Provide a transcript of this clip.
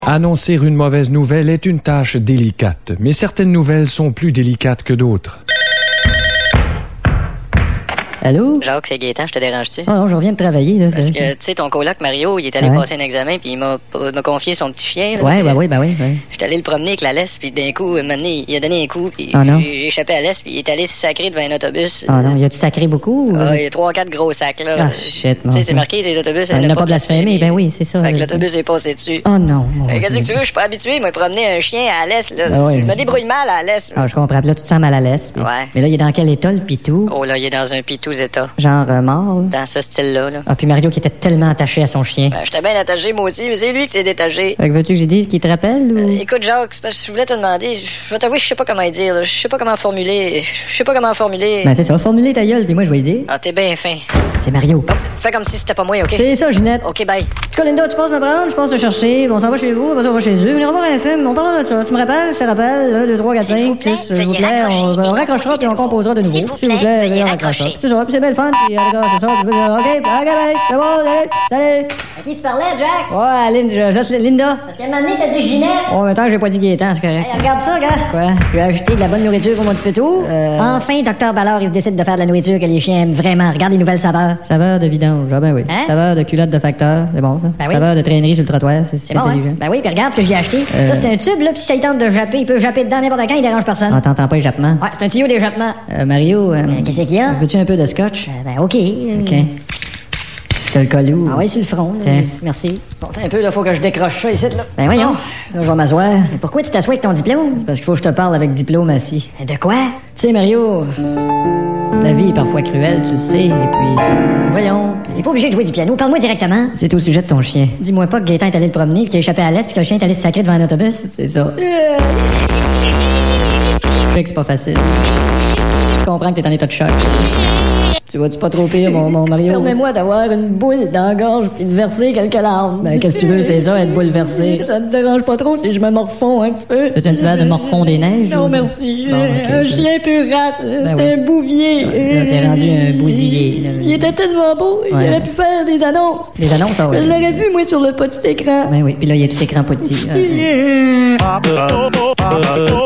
Annoncer une mauvaise nouvelle est une tâche délicate, mais certaines nouvelles sont plus délicates que d'autres. Allô? Jacques, c'est Gaétan, je te dérange-tu? Oh non, je reviens de travailler, là. Parce que, tu sais, ton coloc Mario, il est allé passer un examen, puis il m'a confié son petit chien, là. Ouais, oui. J'étais allé le promener avec la laisse, puis d'un coup, un moment donné, il a donné un coup, puis Oh non. j'ai échappé à la laisse, puis il est allé se sacrer devant un autobus. Oh non, y a-tu sacré beaucoup? Ah, il y a 3-4 gros sacs, là. Ah, shit, Tu sais, c'est marqué, les autobus, il n'a pas blasphémé, ben oui, c'est ça. Fait que l'autobus est passé dessus. Oh non. Qu'est-ce que tu veux? Je suis pas habitué, moi, promener un chien à la laisse, là. Ah ouais. Je me débrouille mal à la laisse. Ah, je comprends. Puis là, tu te sens mal à l'aise. Ouais. Mais là, il est dans quel état, le pitou? Oh là, il est dans un pitous état. Genre mort, là? Dans ce style-là, là. Ah, puis Mario qui était tellement attaché à son chien. Ben, j'étais bien attaché, moi aussi, mais c'est lui qui s'est détaché. Fait que veux-tu que j'ai dit ce qu'il te rappelle, ou? Écoute, Jacques, c'est parce que je voulais te demander. Je vais t'avouer, je sais pas comment dire, là. Je sais pas comment formuler. Ben, c'est ça. Formuler ta gueule, puis moi, je vais lui dire. Ah, t'es bien fin. C'est Mario. Fais comme si c'était pas moi, OK? C'est ça, Ginette. OK, bye. En tout cas, Linda, tu passes me prendre, je passe te chercher, on s'en va chez vous, après ça, on va chez eux. On ira voir un film, on parlera de ça. Tu me rappelles, je te rappelle, 1, 2, 3, 4, 5, 6, s'il vous plaît, on raccrochera puis on composera de nouveau. S'il vous plaît, veuillez raccrocher. C'est ça, puis c'est belle fun, puis c'est ça, OK, bye, c'est bon, salut. À qui tu parlais, Jack? Ouais, Linda. Parce qu'à un moment donné, t'as dit Ginette. Oh, maintenant, j'ai pas dit Gaétan, c'est correct. Hey, regarde ça, gars. Quoi? Je vais ajouter de la bonne nourriture pour mon petit pétou. Enfin, Dr Ballard, il se décide de faire de la nourriture que les chiens aiment vraiment. Regarde les nouvelles saveurs. Saveur de vidange, ah ben oui. Hein? Saveur de culotte de facteur, c'est bon ça. Ben oui. Saveur de traînerie sur le trottoir, c'est Bon, intelligent. hein? Ben oui, puis regarde ce que j'ai acheté. Ça, c'est un tube, là, puis si ça il tente de japper, il peut japper dedans n'importe quand, il dérange personne. Ah, t'entends pas échappement? Ouais, c'est un tuyau d'échappement. Mario, Qu'est-ce qu'il y a? veux-tu un peu de scotch? Ben, OK. OK. Je te le colle où? Ah ouais, sur le front. Là. Tiens. Merci. Bon, un peu, là, faut que je décroche ça ici, là. Ben voyons. Oh. Là, je vais m'asseoir. Mais pourquoi tu t'assois avec ton diplôme? C'est parce qu'il faut que je te parle avec diplomatie. De quoi? Tu sais, Mario, la vie est parfois cruelle, tu le sais, et puis... Voyons. T'es pas obligé de jouer du piano, parle-moi directement. C'est au sujet de ton chien. Dis-moi pas que Gaétan est allé le promener, puis qu'il a échappé à l'est, puis que le chien est allé se sacrer devant un autobus. C'est ça. Je sais que c'est pas facile. Je comprends que t'es en état de choc. Tu vois-tu pas trop pire, mon Mario? Permets-moi d'avoir une boule dans la gorge puis de verser quelques larmes. Ben, qu'est-ce que tu veux, c'est ça, être bouleversé. Ça te dérange pas trop si je me morfonds un petit peu? C'est un petit verre de morfond des neiges? Non, ou... merci. Bon, ok, Un chien pur race. C'était oui. un bouvier. Là, c'est rendu un bousillé. Là. Il était tellement beau. Il Ouais. aurait pu faire des annonces. Des annonces, ça, Je ouais. l'aurais vu, moi, sur le petit écran. Ben oui, puis là, il y a tout écran petit.